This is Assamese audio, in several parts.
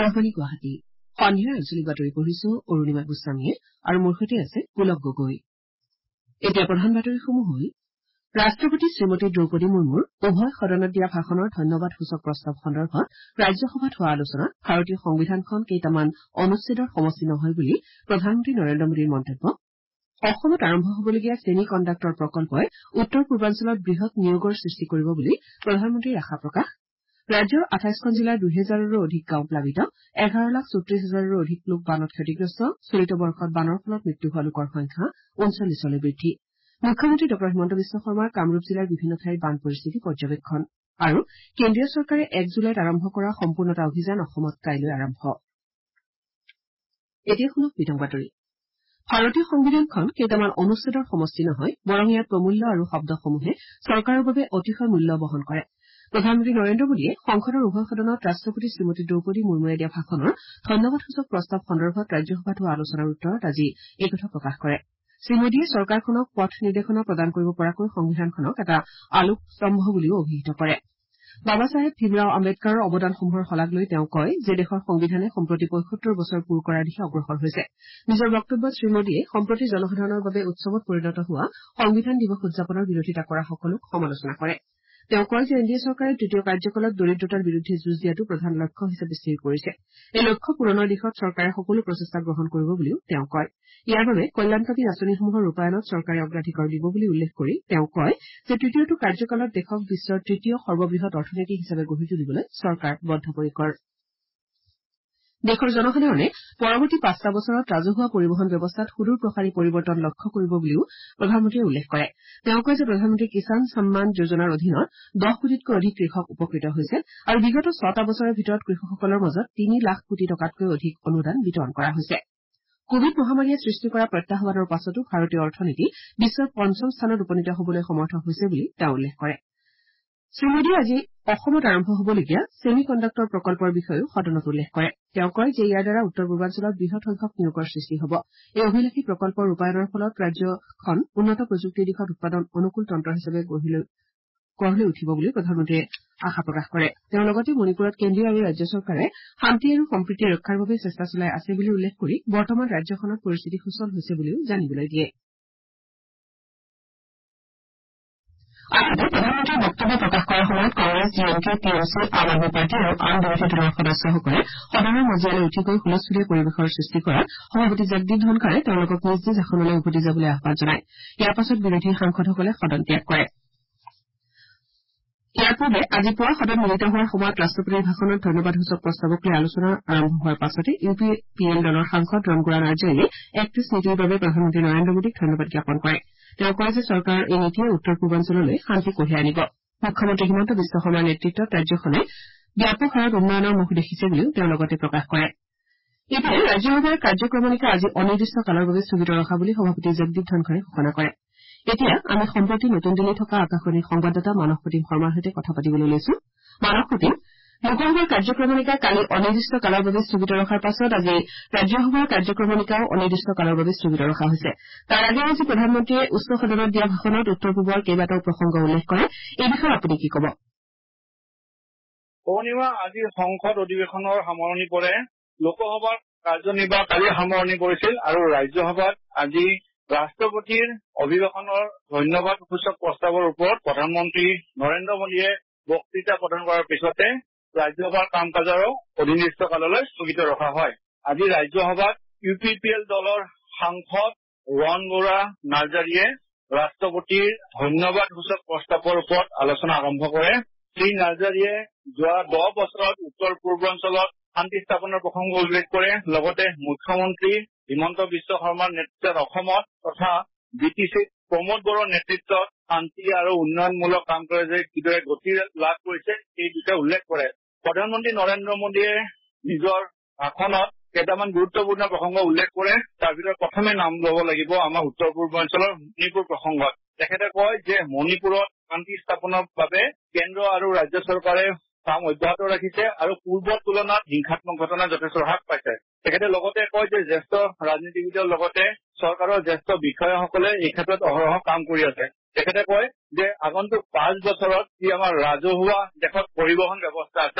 আকাশবাণী গুৱাহাটী সন্ধিয়াৰ আঞ্চলিক বাতৰি পঢ়িছো অৰুণিমা গোস্বামীয়ে আৰু মোৰ সৈতে আছে পুলক গগৈ। এতিয়া প্ৰধান বাতৰিসমূহ হ'ল ৰাষ্ট্ৰপতি শ্ৰীমতী দ্ৰৌপদী মুৰ্মুৰ উভয় সদনত দিয়া ভাষণৰ ধন্যবাদ সূচক প্ৰস্তাৱ সন্দৰ্ভত ৰাজ্যসভাত হোৱা আলোচনাত ভাৰতীয় সংবিধানখন কেইটামান অনুচ্ছেদৰ সমষ্টি নহয় বুলি প্ৰধানমন্ত্ৰী নৰেন্দ্ৰ মোদীৰ মন্তব্য। অসমত আৰম্ভ হবলগীয়া ছেমি কণ্ডাক্টৰ প্ৰকল্পই উত্তৰ পূৰ্বাঞ্চলত বৃহৎ নিয়োগৰ সৃষ্টি কৰিব বুলি প্ৰধানমন্ত্ৰীৰ আশা প্ৰকাশ। ৰাজ্যৰ ২৮খন জিলাৰ ২০০০ৰো অধিক গাঁও প্লাবিত ১১,৩৪,০০০ৰো অধিক লোক বানত ক্ষতিগ্ৰস্ত চলিত বৰ্ষত বানৰ ফলত মৃত্যু হোৱা লোকৰ সংখ্যা ৩৯লৈ বৃদ্ধি। মুখ্যমন্ত্ৰী ড হিমন্ত বিশ্ব শৰ্মাৰ কামৰূপ জিলাৰ বিভিন্ন ঠাইৰ বান পৰিস্থিতি পৰ্যবেক্ষণ আৰু কেন্দ্ৰীয় চৰকাৰে ১ জুলাইত আৰম্ভ কৰা সম্পূৰ্ণতা অভিযান অসমত কাইলৈ আৰম্ভ। এতিয়া শুনক বিতং বাতৰি। ভাৰতীয় সংবিধানখন কেইটামান অনুচ্ছেদৰ সমষ্টি নহয় বৰং ইয়াৰ প্ৰমূল্য আৰু শব্দসমূহে চৰকাৰৰ বাবে অতিশয় মূল্য বহন কৰে। প্ৰধানমন্ত্ৰী নৰেন্দ্ৰ মোদীয়ে সংসদৰ উভয় সদনত ৰাষ্ট্ৰপতি শ্ৰীমতী দ্ৰৌপদী মুৰ্মুৱে দিয়া ভাষণৰ ধন্যবাদসূচক প্ৰস্তাৱ সন্দৰ্ভত ৰাজ্যসভাত হোৱা আলোচনাৰ উত্তৰত আজি এই কথা প্ৰকাশ কৰে। শ্ৰীমোদীয়ে চৰকাৰখনক পথ নিৰ্দেশনা প্ৰদান কৰিব পৰাকৈ সংবিধানখনক এটা আলোকস্তম্ভ বুলিও অভিহিত কৰে। বাবা চাহেব ভীমৰাও আম্বেদকাৰৰ অৱদানসমূহৰ শলাগ লৈ তেওঁ কয় যে দেশৰ সংবিধানে সম্প্ৰতি ৭৫ বছৰ পূৰ কৰাৰ দিশে অগ্ৰসৰ হৈছে। নিজৰ বক্তব্যত শ্ৰীমোদীয়ে সম্প্ৰতি জনসাধাৰণৰ বাবে উৎসৱত পৰিণত হোৱা সংবিধান দিৱস উদযাপনৰ বিৰোধিতা কৰা সকলোক সমালোচনা কৰে। তেওঁ কয় যে এনডিএ চৰকাৰে তৃতীয় কাৰ্যকালত দৰিদ্ৰতাৰ বিৰুদ্ধে যুঁজ দিয়াটো প্ৰধান লক্ষ্য হিচাপে স্থিৰ কৰিছে। এই লক্ষ্য পূৰণৰ দিশত চৰকাৰে সকলো প্ৰচেষ্টা গ্ৰহণ কৰিব বুলিও তেওঁ কয়। ইয়াৰ বাবে কল্যাণকামী আঁচনিসমূহৰ ৰূপায়ণত চৰকাৰে অগ্ৰাধিকাৰ দিব বুলি উল্লেখ কৰি তেওঁ কয় যে তৃতীয়টো কাৰ্যকালত দেশক বিশ্বৰ তৃতীয় সৰ্ববৃহৎ অৰ্থনীতি হিচাপে গঢ়ি তুলিবলৈ চৰকাৰ বদ্ধপৰিকৰ। দেশৰ জনসাধাৰণে পৰৱৰ্তী ৫টা বছৰত ৰাজহুৱা পৰিবহন ব্যৱস্থাত সুদূৰ প্ৰসাৰী পৰিৱৰ্তন লক্ষ্য কৰিব বুলিও প্ৰধানমন্ত্ৰীয়ে উল্লেখ কৰে। তেওঁ কয় যে প্ৰধানমন্ত্ৰী কিষাণ সন্মান যোজনাৰ অধীনত ১০ কোটিতকৈ অধিক কৃষক উপকৃত হৈছে আৰু বিগত ৬টা বছৰৰ ভিতৰত কৃষকসকলৰ মাজত ৩ লাখ কোটি টকাতকৈ অধিক অনুদান বিতৰণ কৰা হৈছে। কোভিড মহামাৰীয়ে সৃষ্টি কৰা প্ৰত্যাহ্বানৰ পাছতো ভাৰতীয় অৰ্থনীতি বিশ্বৰ ৫ম স্থানত উপনীত হবলৈ সমৰ্থ হৈছে বুলি তেওঁ উল্লেখ কৰে। শ্ৰীমোদীয়ে আজি অসমত আৰম্ভ হবলগীয়া ছেমি কণ্ডাক্টৰ প্ৰকল্পৰ বিষয়েও সদনত উল্লেখ কৰে। তেওঁ কয় যে ইয়াৰ দ্বাৰা উত্তৰ পূৰ্বাঞ্চলত বৃহৎ সংখ্যক নিয়োগৰ সৃষ্টি হ'ব। এই অভিলাষী প্ৰকল্পৰ ৰূপায়ণৰ ফলত ৰাজ্যখন উন্নত প্ৰযুক্তিৰ দিশত উৎপাদন অনুকূল তন্ত্ৰ হিচাপে গঢ় লৈ উঠিব বুলি প্ৰধানমন্ত্ৰীয়ে আশা প্ৰকাশ কৰে। তেওঁ লগতে মণিপুৰত কেন্দ্ৰীয় আৰু ৰাজ্য চৰকাৰে শান্তি আৰু সম্প্ৰীতি ৰক্ষাৰ বাবে চেষ্টা চলাই আছে বুলি উল্লেখ কৰি বৰ্তমান ৰাজ্যখনত পৰিস্থিতি সুচল হৈছে বুলিও জানিবলৈ দিয়ে। আনহাতে প্ৰধানমন্ত্ৰীয়ে বক্তব্য প্ৰকাশ কৰাৰ সময়ত কংগ্ৰেছ ডিএমকে টিএমচি আম আদমী পাৰ্টী আৰু আন বিৰোধী দলৰ সদস্যসকলে সদনৰ মজিয়ালৈ উঠি গৈ হুলস্থূলীয়া পৰিৱেশৰ সৃষ্টি কৰাত সভাপতি জগদীপ ধনখাৰে তেওঁলোকক নিজ নিজ আসনলৈ উভতি যাবলৈ আহান জনায়। ইয়াৰ পাছত বিৰোধী সাংসদসকলে সদন ত্যাগ কৰে। ইয়াৰ পূৰ্বে আজি পুৱা সদন মিলিত হোৱাৰ সময়ত ৰাষ্ট্ৰপতিৰ ভাষণত ধন্যবাদসূচক প্ৰস্তাৱক লৈ আলোচনা আৰম্ভ হোৱাৰ পাছতে ইউ পি পি এল দলৰ সাংসদ ৰনগুৰা নাৰ্জাৰীয়ে এক্ট ইষ্ট নীতিৰ বাবে প্ৰধানমন্ত্ৰী নৰেন্দ্ৰ মোদীক ধন্যবাদ জ্ঞাপন কৰে। তেওঁ কয় যে চৰকাৰৰ এই নীতিয়ে উত্তৰ পূৰ্বাঞ্চললৈ শান্তি কঢ়িয়াই আনিব। মুখ্যমন্ত্ৰী হিমন্ত বিশ্ব শৰ্মাৰ নেতৃত্বত ৰাজ্যখনে ব্যাপক হাৰত উন্নয়নৰ মুখ দেখিছে বুলিও তেওঁ লগতে প্ৰকাশ কৰে। ইপিনে ৰাজ্যসভাৰ কাৰ্যক্ৰমণিকা আজি অনিৰ্দিষ্ট কালৰ বাবে স্থগিত ৰখা বুলি সভাপতি জগদীপ ধনখাৰে ঘোষণা কৰে। এতিয়া আমি সম্প্ৰতি নতুন দিল্লীত থকা আকাশবাণীৰ সংবাদদাতা মানস প্ৰতীম শৰ্মাৰ সৈতে কথা পাতিবলৈ লৈছো। মানস প্ৰতীম, লোকসভাৰ কাৰ্যক্ৰমণিকা কালি অনিৰ্দিষ্ট কালৰ বাবে স্থগিত ৰখাৰ পাছত আজি ৰাজ্যসভাৰ কাৰ্যক্ৰমণিকাও অনিৰ্দিষ্ট কালৰ বাবে স্থগিত ৰখা হৈছে। তাৰ আগেয়ে আজি প্ৰধানমন্ত্ৰীয়ে উচ্চ সদনত দিয়া ভাষণত উত্তৰ পূবৰ কেইবাটাও প্ৰসংগ উল্লেখ কৰে। এই বিষয়ে আপুনি কি ক'ব? অৰুণিমা, আজি সংসদ অধিৱেশনৰ সামৰণি পৰে। লোকসভাৰ কাৰ্যনিৰ্বাহ কালি সামৰণি পৰিছিল আৰু ৰাজ্যসভাত আজি ৰাষ্ট্ৰপতিৰ অভিভাষণৰ ধন্যবাদ সূচক প্ৰস্তাৱৰ ওপৰত প্ৰধানমন্ত্ৰী নৰেন্দ্ৰ মোদীয়ে বক্তৃতা প্ৰদান কৰাৰ পিছতে ৰাজ্যসভাৰ কাম কাজৰো অনিৰ্দিষ্টকাললৈ স্থগিত ৰখা হয়। আজি ৰাজ্যসভাত ইউ পি পি এল দলৰ সাংসদ ৰনগুৰা নাৰ্জাৰীয়ে ৰাষ্ট্ৰপতিৰ ধন্যবাদ সূচক প্ৰস্তাৱৰ ওপৰত আলোচনা আৰম্ভ কৰে। শ্ৰী নাৰ্জাৰীয়ে যোৱা 10 বছৰত উত্তৰ পূৰ্বাঞ্চলত শান্তি স্থাপনৰ প্ৰসংগ উল্লেখ কৰে। লগতে মুখ্যমন্ত্ৰী হিমন্ত বিশ্ব শৰ্মাৰ নেতৃত্বত অসমত তথা বিটিচিত প্ৰমোদ বড়োৰ নেতৃত্বত শান্তি আৰু উন্নয়নমূলক কাম কাজে কিদৰে গতি লাভ কৰিছে সেই বিষয়ে উল্লেখ কৰে। প্ৰধানমন্ত্ৰী নৰেন্দ্ৰ মোদীয়ে নিজৰ ভাষণত কেইটামান গুৰুত্বপূৰ্ণ প্ৰসংগ উল্লেখ কৰে। তাৰ ভিতৰত প্ৰথমে নাম ল'ব লাগিব আমাৰ উত্তৰ পূৰ্বাঞ্চলৰ মণিপুৰ প্ৰসংগত। তেখেতে কয় যে মণিপুৰত শান্তি স্থাপনৰ বাবে কেন্দ্ৰ আৰু ৰাজ্য চৰকাৰে কাম অব্যাহত ৰাখিছে আৰু পূৰ্বৰ তুলনাত হিংসাত্মক ঘটনা যথেষ্ট হ্ৰাস পাইছে। তেখেতে লগতে কয় যে জ্যেষ্ঠ ৰাজনীতিবিদৰ লগতে চৰকাৰৰ জ্যেষ্ঠ বিষয়াসকলে এই ক্ষেত্ৰত অহৰহ কাম কৰি আছে। তেখেতে কয় যে আগন্তুক 5 বছৰত যি আমাৰ ৰাজহুৱা দেশত পৰিবহন ব্যৱস্থা আছে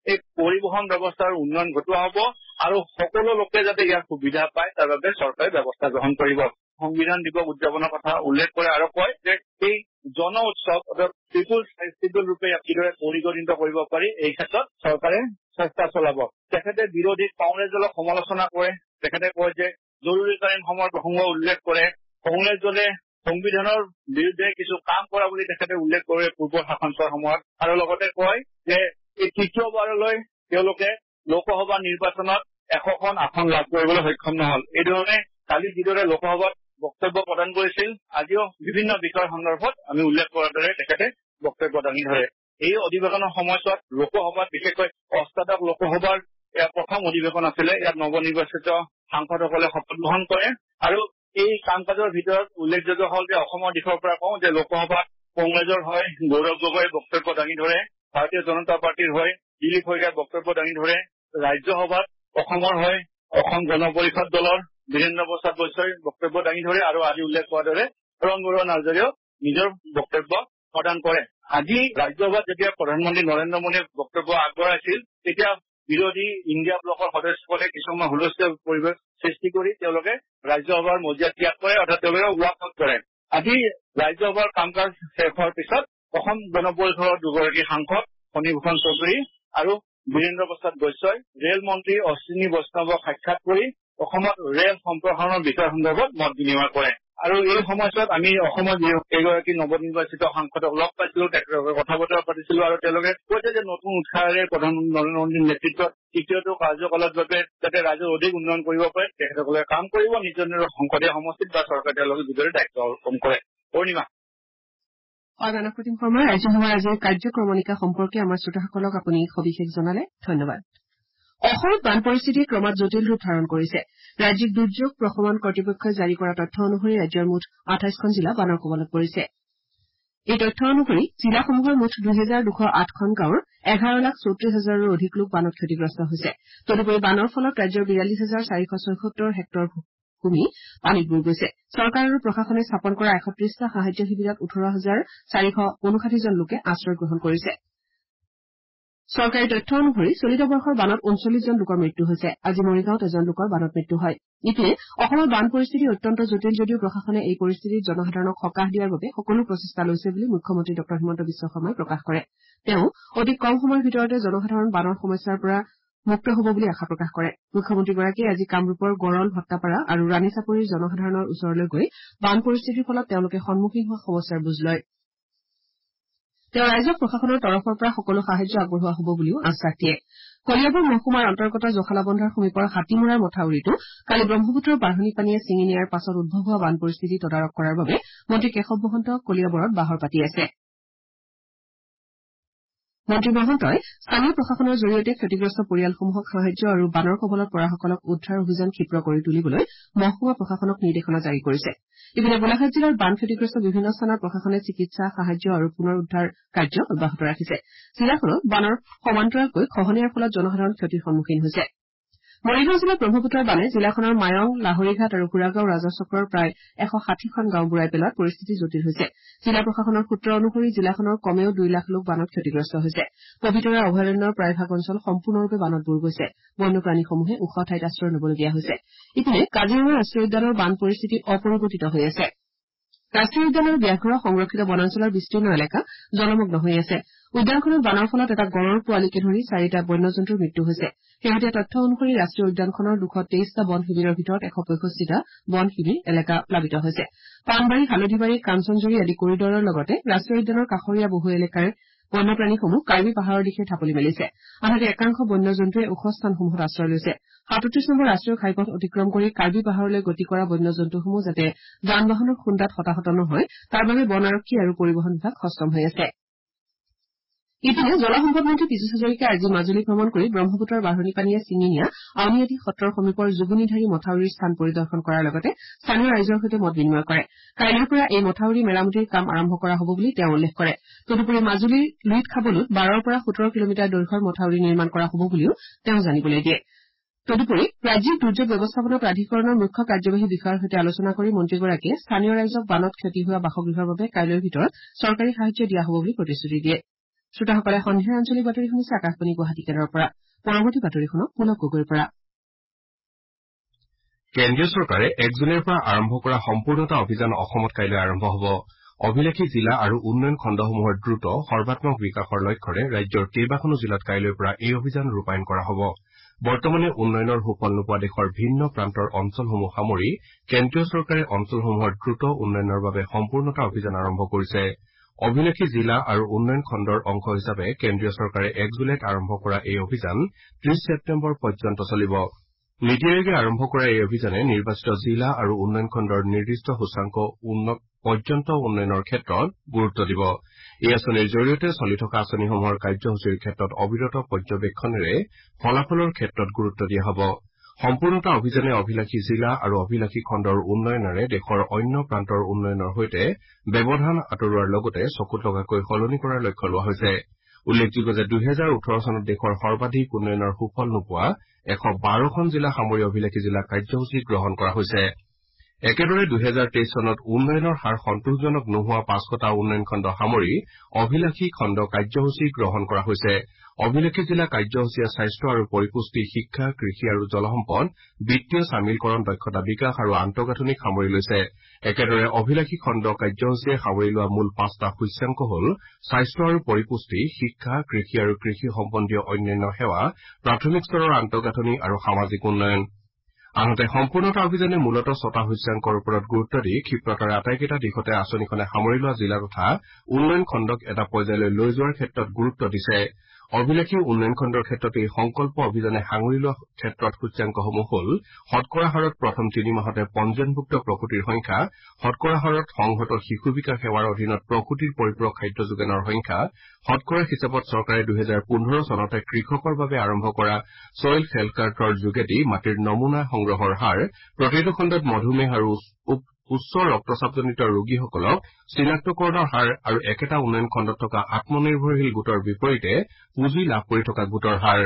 এই পৰিবহন ব্যৱস্থাৰ উন্নয়ন ঘটোৱা হ'ব আৰু সকলো লোকে যাতে ইয়াৰ সুবিধা পায় তাৰ বাবে চৰকাৰে ব্যৱস্থা গ্ৰহণ কৰিব। সংবিধান দিৱস উদযাপনৰ কথা উল্লেখ কৰে আৰু কয় যে এই জন উৎসৱ অৰ্থাৎ পিপুলছ ফেষ্টিভেল ৰূপে ইয়াক কিদৰে পৰিগণিত কৰিব পাৰি এই ক্ষেত্ৰত চৰকাৰে চেষ্টা চলাব। তেখেতে বিৰোধী কংগ্ৰেছ দলক সমালোচনা কৰে। তেখেতে কয় যে জৰুৰীকালীন সময়ৰ প্ৰসংগ উল্লেখ কৰে। কংগ্ৰেছ দলে সংবিধানৰ বিৰুদ্ধে কিছু কাম কৰা বুলি তেখেতে উল্লেখ কৰে পূৰ্বৰ শাসনকালৰ সময়ত আৰু লগতে কয় যে এই তৃতীয়বাৰলৈ তেওঁলোকে লোকসভা নিৰ্বাচনত 100খন আসন লাভ কৰিবলৈ সক্ষম নহল। এইধৰণে কালি যিদৰে লোকসভাত বক্তব্য প্ৰদান কৰিছিল আজিও বিভিন্ন বিষয়ৰ সন্দৰ্ভত আমি উল্লেখ কৰাৰ দৰে তেখেতে বক্তব্য দাঙি ধৰে। এই অধিৱেশনৰ সময়ছোৱাত লোকসভাত বিশেষকৈ অষ্টাদশ লোকসভাৰ প্ৰথম অধিৱেশন আছিলে। ইয়াত নৱনিৰ্বাচিত সাংসদসকলে শপত গ্ৰহণ কৰে আৰু এই কাম কাজৰ ভিতৰত উল্লেখযোগ্য হ'ল যে অসমৰ দিশৰ পৰা কওঁ যে লোকসভাত কংগ্ৰেছৰ হৈ গৌৰৱ গগৈয়ে বক্তব্য দাঙি ধৰে, ভাৰতীয় জনতা পাৰ্টীৰ হৈ দিলীপ শইকীয়াই বক্তব্য দাঙি ধৰে, ৰাজ্যসভাত অসমৰ হৈ অসম গণ পৰিষদ দলৰ বীৰেন্দ্ৰ প্ৰসাদ বৈশ্যই বক্তব্য দাঙি ধৰে আৰু আজি উল্লেখ কৰাৰ দৰে তৰুণ বৰুৱা নাৰ্জাৰীয়েও নিজৰ বক্তব্য প্ৰদান কৰে। আজি ৰাজ্যসভাত যেতিয়া প্ৰধানমন্ত্ৰী নৰেন্দ্ৰ মোদীয়ে বক্তব্য আগবঢ়াইছিল তেতিয়া বিৰোধী ইণ্ডিয়া ব্লকৰ সদস্যসকলে কিছুমান হুলস্থুলীয়া পৰিৱেশ সৃষ্টি কৰি তেওঁলোকে ৰাজ্যসভাৰ মজিয়া ত্যাগ কৰে অৰ্থাৎ তেওঁলোকে ৱাক আউট কৰে। আজি ৰাজ্যসভাৰ কাম কাজ শেষ হোৱাৰ পিছত অসম গণ পৰিষদৰ দুগৰাকী সাংসদ ফণীভূষণ চৌধুৰী আৰু বীৰেন্দ্ৰ প্ৰসাদ বৈশ্যই ৰেল মন্ত্ৰী অশ্বিনী বৈষ্ণৱক সাক্ষাৎ কৰি অসমত ৰেল সম্প্ৰসাৰণৰ বিষয় সন্দৰ্ভত মত বিনিময় কৰে। আৰু এই সময়ছোৱাত আমি অসমৰ কেইগৰাকী নৱনিৰ্বাচিত সাংসদক লগ পাইছিলো, তেখেতলোকে কথা বতৰা পাতিছিলো আৰু তেওঁলোকে কৈছে যে নতুন উৎসাহেৰে প্ৰধানমন্ত্ৰী নৰেন্দ্ৰ মোদীৰ নেতৃত্বত তৃতীয়টো কাৰ্যকালৰ বাবে যাতে ৰাজ্যৰ অধিক উন্নয়ন কৰিব পাৰে তেখেতসকলে কাম কৰিব। নিজৰ নিজৰ সংসদীয় সমষ্টিত বা চৰকাৰে তেওঁলোকে যিদৰে দায়িত্ব অৰ্পণ কৰে। পূৰ্ণিমা প্ৰতিম শৰ্মা, ৰাজ্যসভাৰ আজিৰ কাৰ্যক্ৰমণিকা সম্পৰ্কে আমাৰ শ্ৰোতাসকলক আপুনি সবিশেষ জনালে। ধন্যবাদ। অসমত বান পৰিস্থিতি ক্ৰমাৎ জটিল ৰূপ ধাৰণ কৰিছে। ৰাজ্যিক দুৰ্যোগ প্ৰশমন কৰ্তৃপক্ষই জাৰি কৰা তথ্য অনুসৰি ৰাজ্যৰ মুঠ 28খন জিলা বানৰ কবলত পৰিছে। এই তথ্য অনুসৰি জিলাসমূহৰ মুঠ 2208খন গাঁৱৰ 11,34,000ৰো অধিক লোক বানত ক্ষতিগ্ৰস্ত হৈছে। তদুপৰি বানৰ ফলত ৰাজ্যৰ 42,476 হেক্টৰ ভূমি পানীত বুৰ গৈছে। চৰকাৰ আৰু প্ৰশাসনে স্থাপন কৰা 31টা সাহায্য শিবিৰত 18,459জন লোকে আশ্ৰয় গ্ৰহণ কৰিছে। চৰকাৰী তথ্য অনুসৰি চলিত বৰ্ষৰ বানত 39জন লোকৰ মৃত্যু হৈছে। আজি মৰিগাঁৱত এজন লোকৰ বানত মৃত্যু হয়। ইপিনে অসমৰ বান পৰিস্থিতি অত্যন্ত জটিল যদিও প্ৰশাসনে এই পৰিস্থিতিত জনসাধাৰণক সকাহ দিয়াৰ বাবে সকলো প্ৰচেষ্টা লৈছে বুলি মুখ্যমন্ত্ৰী ডঃ হিমন্ত বিশ্ব শৰ্মাই প্ৰকাশ কৰে। তেওঁ অতি কম সময়ৰ ভিতৰতে জনসাধাৰণ বানৰ সমস্যাৰ পৰা মুক্ত হ'ব বুলি আশা প্ৰকাশ কৰে। মুখ্যমন্ত্ৰীগৰাকীয়ে আজি কামৰূপৰ গড়ল, ভট্টাপাৰা আৰু ৰাণী চাপৰিৰ জনসাধাৰণৰ ওচৰলৈ গৈ বান পৰিস্থিতিৰ ফলত তেওঁলোকে সন্মুখীন হোৱা সমস্যাৰ বুজ লয়। তেওঁ ৰাইজক প্ৰশাসনৰ তৰফৰ পৰা সকলো সাহায্য আগবঢ়োৱা হ'ব বুলিও আশ্বাস দিয়ে। কলিয়াবৰ মহকুমাৰ অন্তৰ্গত জখলাবন্ধাৰ সমীপৰ হাতীমূৰাৰ মথাউৰিটো কালি ব্ৰহ্মপুত্ৰৰ বাঢ়নী পানীয়ে ছিঙি নিয়াৰ পাছত উদ্ভৱ হোৱা বান পৰিস্থিতি তদাৰক কৰাৰ বাবে মন্ত্ৰী কেশৱ মহন্ত কলিয়াবৰত বাহৰ পাতি আছে। মন্ত্ৰী মহন্তই স্থানীয় প্ৰশাসনৰ জৰিয়তে ক্ষতিগ্ৰস্ত পৰিয়ালসমূহক সাহায্য আৰু বানৰ কবলত পৰাসকলক উদ্ধাৰ অভিযান ক্ষীপ্ৰ কৰি তুলিবলৈ মহকুমা প্ৰশাসনক নিৰ্দেশনা জাৰি কৰিছে। ইপিনে গোলাঘাট জিলাৰ বান ক্ষতিগ্ৰস্ত বিভিন্ন স্থানৰ প্ৰশাসনে চিকিৎসা, সাহায্য আৰু পুনৰ উদ্ধাৰ কাৰ্য অব্যাহত ৰাখিছে। জিলাখনত বানৰ সমান্তৰালকৈ খহনীয়াৰ ফলত জনসাধাৰণ ক্ষতিৰ সন্মুখীন হৈছে। মৰিগাঁও জিলাত ব্ৰহ্মপুত্ৰৰ বানে জিলাখনৰ মায়ং, লাহৰীঘাট আৰু হুৰাগাঁও ৰাজহচক্ৰৰ প্ৰায় 160খন গাঁও বুৰাই পেলোৱাত পৰিস্থিতি জটিল হৈছে। জিলা প্ৰশাসনৰ সূত্ৰ অনুসৰি জিলাখনৰ কমেও 2 লাখ লোক বানত ক্ষতিগ্ৰস্ত হৈছে। পবিতৰা অভয়াৰণ্যৰ প্ৰায়ভাগ অঞ্চল সম্পূৰ্ণৰূপে বানত বুৰ গৈছে। বন্যপ্ৰাণীসমূহে ওখ ঠাইত আশ্ৰয় লবলগীয়া হৈছে। ইপিনে কাজিৰঙা ৰাষ্ট্ৰীয় উদ্যানৰ বান পৰিস্থিতি অপৰিৱৰ্তিত হৈ আছে। ৰাষ্ট্ৰীয় উদ্যানৰ ব্যাঘ্ৰ সংৰক্ষিত বনাঞ্চলৰ বিস্তীৰ্ণ এলেকা জলমগ্ন হৈ আছে। উদ্যানখনত বানৰ ফলত এটা গঁড়ৰ পোৱালিকে ধৰি 4টা বন্যজন্তুৰ মৃত্যু হৈছে। শেহতীয়া তথ্য অনুসৰি ৰাষ্ট্ৰীয় উদ্যানখনৰ 223টা বন শিবিৰৰ ভিতৰত 165টা বন শিবিৰ এলেকা প্লাবিত হৈছে। পাণবাৰী, হালধিবাৰী, কাঞ্চনজুৰি আদি কৰিডৰৰ লগতে ৰাষ্ট্ৰীয় উদ্যানৰ কাষৰীয়া বহু এলেকাৰ বন্যপ্ৰাণীসমূহ কাৰ্বি পাহাৰৰ দিশে ঢাপলি মেলিছে। আনহাতে একাংশ বন্যজন্তুৱে ওখ স্থানসমূহত আশ্ৰয় লৈছে। 37 নম্বৰ ৰাষ্ট্ৰীয় ঘাইপথ অতিক্ৰম কৰি কাৰ্বি পাহাৰলৈ গতি কৰা বন্যজন্তুসমূহ যাতে যান বাহনৰ খুন্দাত হতাহত নহয় তাৰ বাবে বন আৰক্ষী আৰু পৰিবহণ বিভাগ সষ্টম হৈ আছে। ইপিনে জলসম্পদ মন্ত্ৰী পীযুষ হাজৰিকাই আজি মাজুলী ভ্ৰমণ কৰি ব্ৰহ্মপুত্ৰৰ বাঢ়নী পানীয়ে ছিঙি নিয়া আউনীআটী সত্ৰৰ সমীপৰ যোগিনীধাৰী মথাউৰিৰ স্থান পৰিদৰ্শন কৰাৰ লগতে স্থানীয় ৰাইজৰ সৈতে মত বিনিময় কৰে। কাইলৈৰ পৰা এই মথাউৰি মেৰামতিৰ কাম আৰম্ভ কৰা হ'ব বুলি তেওঁ উল্লেখ কৰে। তদুপৰি মাজুলীৰ লুইতখাবলৈত 12ৰ পৰা 17 কিলোমিটাৰ দৈৰ্ঘ্যৰ মথাউৰি নিৰ্মাণ কৰা হ'ব বুলিও তেওঁ জানিবলৈ দিয়ে। তদুপৰি ৰাজ্যিক দুৰ্যোগ ব্যৱস্থাপনা প্ৰাধিকৰণৰ মুখ্য কাৰ্যবাহী বিষয়াৰ সৈতে আলোচনা কৰি মন্ত্ৰীগৰাকীয়ে স্থানীয় ৰাইজক বানত ক্ষতি হোৱা বাসগৃহৰ বাবে কাইলৈৰ ভিতৰত চৰকাৰী সাহায্য দিয়া হ'ব বুলি প্ৰতিশ্ৰুতি দিয়ে। শ্ৰোতাসকলে সন্ধিয়াৰ আঞ্চলিক বাতৰি শুনিছে আকাশবাণী গুৱাহাটী কেন্দ্ৰৰ পৰা। পৰৱৰ্তী বাতৰি শুনক পুলক গগৈৰ পৰা। কেন্দ্ৰীয় চৰকাৰে ১ জুলাইৰ পৰা আৰম্ভ কৰা সম্পূৰ্ণতা অভিযান অসমত কাইলৈ আৰম্ভ হ'ব। অভিলাষী জিলা আৰু উন্নয়ন খণ্ডসমূহৰ দ্ৰুত সৰ্বাত্মক বিকাশৰ লক্ষ্যৰে ৰাজ্যৰ কেইবাখনো জিলাত কাইলৈৰ পৰা এই অভিযান ৰূপায়ণ কৰা হ'ব। বৰ্তমানে উন্নয়নৰ সুফল নোপোৱা দেশৰ ভিন্ন প্ৰান্তৰ অঞ্চলসমূহ সামৰি কেন্দ্ৰীয় চৰকাৰে অঞ্চলসমূহৰ দ্ৰুত উন্নয়নৰ বাবে সম্পূৰ্ণতা অভিযান আৰম্ভ কৰিছে। অভিলাষী জিলা আৰু উন্নয়ন খণ্ডৰ অংশ হিচাপে কেন্দ্ৰীয় চৰকাৰে ১ জুলাইত আৰম্ভ কৰা এই অভিযান ৩০ ছেপ্টেম্বৰ পৰ্যন্ত চলিব। নীতি আয়োগে আৰম্ভ কৰা এই অভিযানে নিৰ্বাচিত জিলা আৰু উন্নয়ন খণ্ডৰ নিৰ্দিষ্ট সূচাংক পৰ্যন্ত উন্নয়নৰ ক্ষেত্ৰত গুৰুত্ব দিব। এই আঁচনিৰ জৰিয়তে চলি থকা আঁচনিসমূহৰ কাৰ্যসূচীৰ ক্ষেত্ৰত অবিৰত পৰ্যবেক্ষণেৰে ফলাফলৰ ক্ষেত্ৰত গুৰুত্ব দিয়া হ'ব। সম্পূৰ্ণতা অভিযানে অভিলাষী জিলা আৰু অভিলাষী খণ্ডৰ উন্নয়নেৰে দেশৰ অন্য প্ৰান্তৰ উন্নয়নৰ সৈতে ব্যৱধান আঁতৰোৱাৰ লগতে চকুত লগাকৈ সলনি কৰাৰ লক্ষ্য লোৱা হৈছে। উল্লেখযোগ্য যে ২০১৮ চনত দেশৰ সৰ্বাধিক উন্নয়নৰ সুফল নোপোৱা ১১২খন জিলা সামৰি অভিলাষী জিলা কাৰ্যসূচী গ্ৰহণ কৰা হৈছে। একেদৰে ২০২৩ চনত উন্নয়নৰ হাৰ সন্তোষজনক নোহোৱা ৫০০টা উন্নয়ন খণ্ড সামৰি অভিলাষী খণ্ড কাৰ্যসূচী গ্ৰহণ কৰা হৈছে। অভিলাষী জিলা কাৰ্যসূচীয়ে স্বাস্থ্য আৰু পৰিপুষ্টি, শিক্ষা, কৃষি আৰু জলসম্পদ, বিত্তীয় চামিলকৰণ, দক্ষতা বিকাশ আৰু আন্তঃগাঁথনিক সামৰি লৈছে। একেদৰে অভিলাষী খণ্ড কাৰ্যসূচীয়ে সামৰি লোৱা মূল ৫টা সূচ্যাংক হ'ল স্বাস্থ্য আৰু পৰিপুষ্টি, শিক্ষা, কৃষি আৰু কৃষি সম্বন্ধীয় অন্যান্য সেৱা, প্ৰাথমিক স্তৰৰ আন্তঃগাঁথনি আৰু সামাজিক উন্নয়ন। আনহাতে সম্পূৰ্ণতা অভিযানে মূলতঃ ৬টা সূচ্যাংকৰ ওপৰত গুৰুত্ব দি ক্ষীপ্ৰতাৰে আটাইকেইটা দিশতে আঁচনিখনে সামৰি লোৱা জিলা তথা উন্নয়ন খণ্ডক এটা পৰ্যায়লৈ লৈ যোৱাৰ ক্ষেত্ৰত গুৰুত্ব দিছে। অভিলাষী উন্নয়ন খণ্ডৰ ক্ষেত্ৰত এই সংকল্প অভিযানে সাঙুৰি লোৱা ক্ষেত্ৰত সূচ্যাংকসমূহ হ'ল শতকৰা হাৰত প্ৰথম ৩ মাহতে পঞ্জীয়নভুক্ত প্ৰসূতিৰ সংখ্যা, শতকৰা হাৰত সংহত শিশু বিকাশ সেৱাৰ অধীনত প্ৰসূতিৰ পৰিপূৰক খাদ্য যোগানৰ সংখ্যা, শতকৰা হিচাপত চৰকাৰে ২০১৫ চনতে কৃষকৰ বাবে আৰম্ভ কৰা ছইল হেল্থ কাৰ্ডৰ যোগেদি মাটিৰ নমুনা সংগ্ৰহৰ হাৰ, প্ৰতিটো খণ্ডত মধুমেহ আৰু উচ্চ ৰক্তচাপজনিত ৰোগীসকলক চিনাক্তকৰণৰ হাৰ আৰু একেটা উন্নয়ন খণ্ডত থকা আত্মনিৰ্ভৰশীল গোটৰ বিপৰীতে পুঁজি লাভ কৰি থকা গোটৰ হাৰ।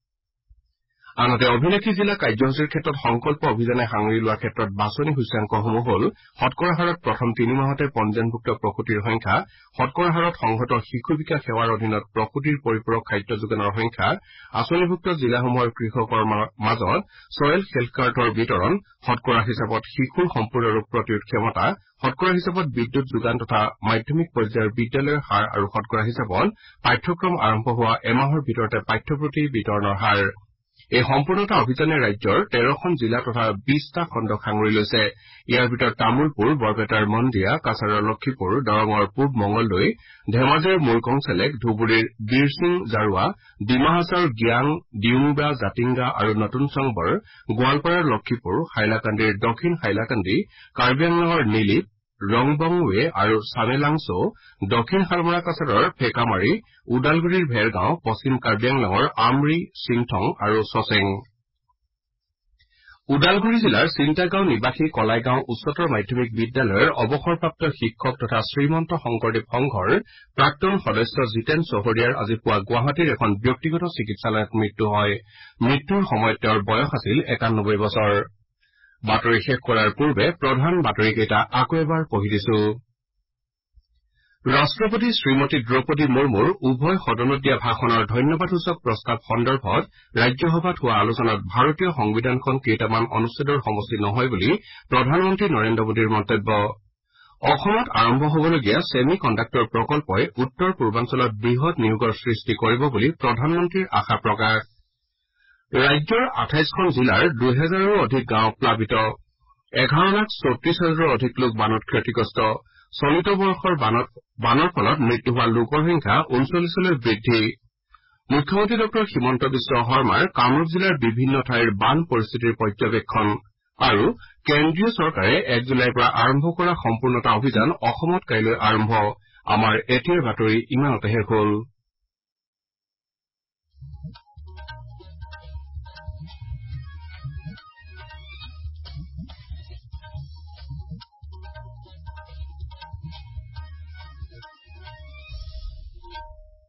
আনহাতে অভিলাষী জিলা কাৰ্যসূচীৰ ক্ষেত্ৰত সংকল্প অভিযানে সাঙুৰি লোৱাৰ ক্ষেত্ৰত বাছনি সূচ্যাংকসমূহ হ'ল শতকৰা হাৰত প্ৰথম ৩ মাহতে পঞ্জীয়নভুক্ত প্ৰসূতিৰ সংখ্যা, শতকৰা হাৰত সংহত শিশু বিকাশ সেৱাৰ অধীনত প্ৰসূতিৰ পৰিপূৰক খাদ্য যোগানৰ সংখ্যা, আঁচনিভুক্ত জিলাসমূহৰ কৃষকৰ মাজত ছইল হেল্থ কাৰ্ডৰ বিতৰণ, শতকৰা হিচাপত শিশুৰ সম্পূৰ্ণ ৰোগ প্ৰতিৰোধ ক্ষমতা, শতকৰা হিচাপত বিদ্যুৎ যোগান তথা মাধ্যমিক পৰ্যায়ৰ বিদ্যালয়ৰ হাৰ আৰু শতকৰা হিচাপত পাঠ্যক্ৰম আৰম্ভ হোৱা এমাহৰ ভিতৰতে পাঠ্যপুথি বিতৰণৰ হাৰ। এই সম্পূৰ্ণতা অভিযানে ৰাজ্যৰ ১৩খন জিলা তথা ২০টা খণ্ডক সাঙুৰি লৈছে। ইয়াৰ ভিতৰত তামুলপুৰ, বৰপেটাৰ মন্দিয়া, কাছাৰৰ লক্ষীপুৰ, দৰঙৰ পূব মঙলদৈ, ধেমাজিৰ মুৰকং চেলেক, ধুবুৰীৰ বীৰসিং জাৰুৱা, ডিমা হাছাওৰ গিয়াং, ডিউংবা, জাতিংগা আৰু নতুন চংবৰ, গোৱালপাৰাৰ লক্ষীপুৰ, হাইলাকান্দিৰ দক্ষিণ হাইলাকান্দি, কাৰ্বি আংলঙৰ নিলিপ, ৰংবংৱে আৰু চামেলাংছো, দক্ষিণ শালমৰা কাছাৰৰ ফেকামাৰী, ওদালগুৰিৰ ভেৰগাঁও, পশ্চিম কাৰ্বি আংলঙৰ আমৰি, চিংথং আৰু চচেং। ওদালগুৰি জিলাৰ চিন্তাগাঁও নিবাসী কলাইগাঁও উচ্চতৰ মাধ্যমিক বিদ্যালয়ৰ অৱসৰপ্ৰাপ্ত শিক্ষক তথা শ্ৰীমন্ত শংকৰদেৱ সংঘৰ প্ৰাক্তন সদস্য জিতেন চহৰীয়াৰ আজি পুৱা গুৱাহাটীৰ এখন ব্যক্তিগত চিকিৎসালয়ত মৃত্যু হয়। মৃত্যুৰ সময়ত তেওঁৰ বয়স আছিল ৯১ বছৰ। বাতৰি শেষ কৰাৰ পূৰ্বে প্ৰধান বাতৰিকেইটা আকৌ এবাৰ পঢ়ি দিছো। ৰাষ্ট্ৰপতি শ্ৰীমতী দ্ৰৌপদী মুৰ্মুৰ উভয় সদনত দিয়া ভাষণৰ ধন্যবাদসূচক প্ৰস্তাৱ সন্দৰ্ভত ৰাজ্যসভাত হোৱা আলোচনাত ভাৰতীয় সংবিধানখন কেইটামান অনুচ্ছেদৰ সমষ্টি নহয় বুলি প্ৰধানমন্ত্ৰী নৰেন্দ্ৰ মোদীৰ মন্তব্য। অসমত আৰম্ভ হ'বলগীয়া ছেমি কণ্ডাক্টৰ প্ৰকল্পই উত্তৰ পূৰ্বাঞ্চলত বৃহৎ নিয়োগৰ সৃষ্টি কৰিব বুলি প্ৰধানমন্ত্ৰীৰ আশা প্ৰকাশ। ৰাজ্যৰ ২৮খন জিলাৰ ২,০০০ৰো অধিক গাঁও প্লাৱিত, ১১,৩৪,০০০ৰো অধিক লোক বানত ক্ষতিগ্ৰস্ত। চলিত বৰ্ষৰ বানৰ ফলত মৃত্যু হোৱা লোকৰ সংখ্যা ৩৯লৈ বৃদ্ধি। মুখ্যমন্ত্ৰী ডঃ হিমন্ত বিশ্ব শৰ্মাৰ কামৰূপ জিলাৰ বিভিন্ন ঠাইৰ বান পৰিস্থিতিৰ পৰ্যবেক্ষণ আৰু কেন্দ্ৰীয় চৰকাৰে ১ জুলাইৰ পৰা আৰম্ভ কৰা সম্পূৰ্ণতা অভিযান অসমত কাইলৈ আৰম্ভ। আমাৰ এতিয়াৰ বাতৰি ইমানতে শেষ হ'ল।